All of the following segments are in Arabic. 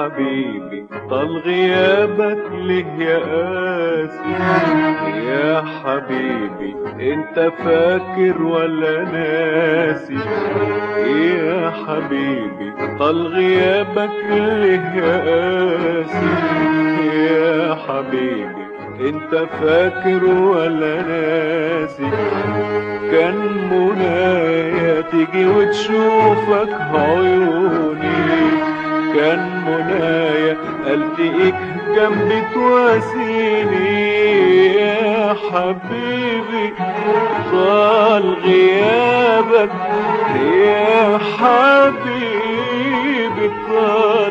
حبيبي طال غيابك ليه يا قاسي؟ يا حبيبي انت فاكر ولا ناسي؟ يا حبيبي طال غيابك ليه يا قاسي؟ يا حبيبي انت فاكر ولا ناسي؟ كان منايا تيجي وتشوفك عيوني، كان منايا التقيك جنبي تواسيني. يا حبيبي طال غيابك، يا حبيبي طال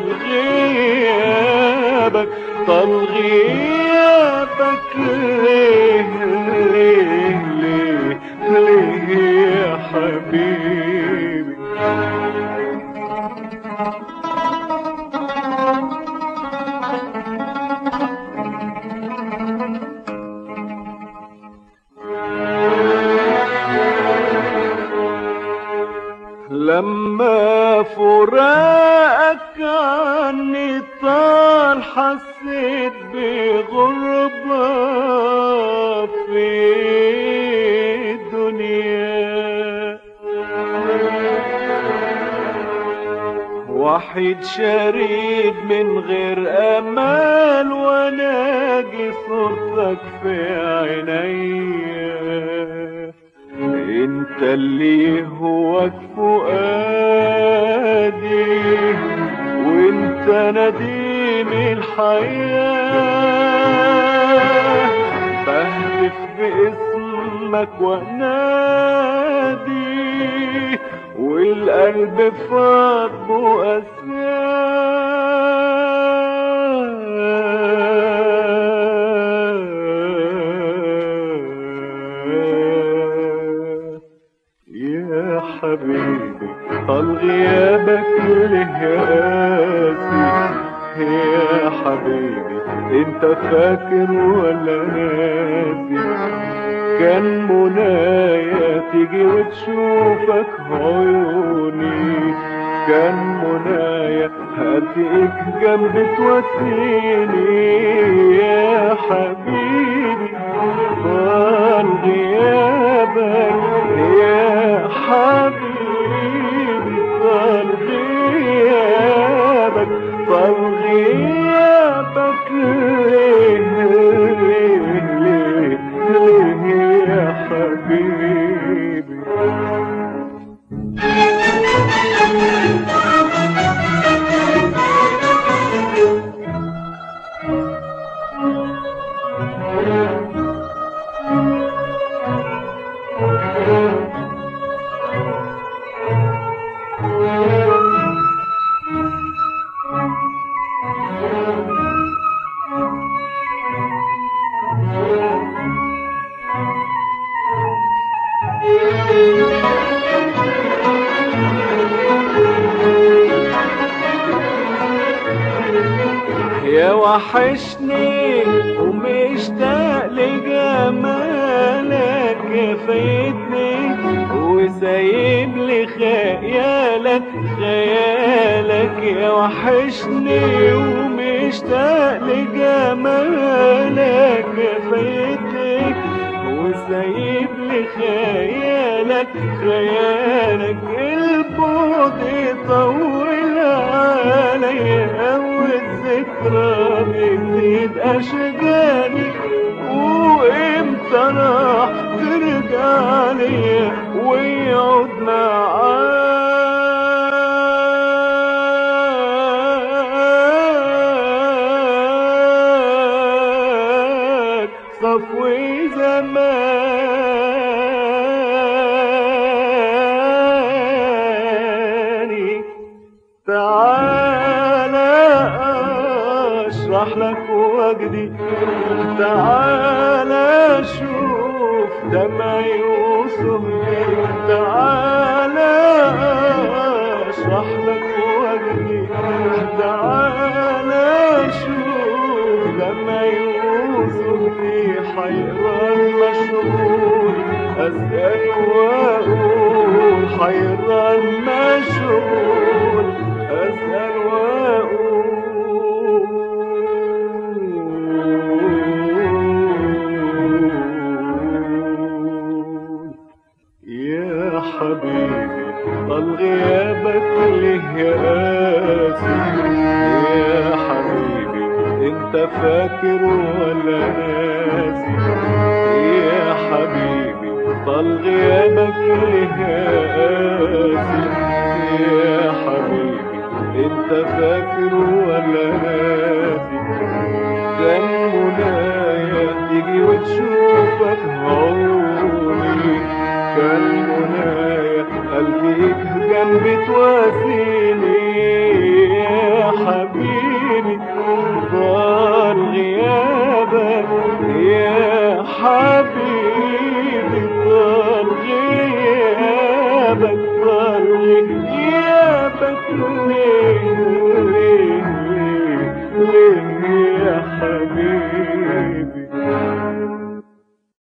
غيابك، طال غيابك ليه ليه ليه ليه يا حبيبي؟ لما فراقك عني طال حسيت بغربة في الدنيا، وحيد شريد من غير امال، وناجي صورتك في عينيا. انت اللي هواك فؤادي، وانت نديم الحياة، بهتف باسمك وانادي، والقلب فاض بأسياد. يا حبيبي طال غيابك ليه يا قاسي؟ يا حبيبي انت فاكر ولا ناسي؟ كان منايا تيجي وتشوفك عيوني، كان منايا هاتيك جنبي تواسيني. يا حبيبي طال غيابك، يا حبيبي طال غيابك، طال غيابك ليه ليه ليه ليه يا حبيبي؟ يا وحشني ومشتاق لجمالك، فايتني وسايب لي خيالك خيالك. يا وحشني ومشتاق لجمالك، فايتني وسايب لي خيالك خيالك. البعد يطول عليا والذكرى بتزيد أشجاني، وإمتى راح ترجع ليا ويقعد معاك صفوي زماني؟ تعالى اشرح لك وجدي، تعالى شوف دمعي وصهدي، تعالى اشرح لك وجدي، تعالى شوف دمعي وصهدي. حيران مشغول اسأل واقول، حيران مشغول اسأل واقول. حبيبي طال غيابك ليه يا قاسي يا حبيبي انت فاكر ولا ناسي يا حبيبي طال غيابك ليه يا قاسي يا حبيبي انت فاكر ولا ناسي كان منايا تيجي وتشوفك عوني كان منايا قلبيك جنبي تواسيني يا حبيبي طال غيابك يا حبيبي طال غيابك طال غيابك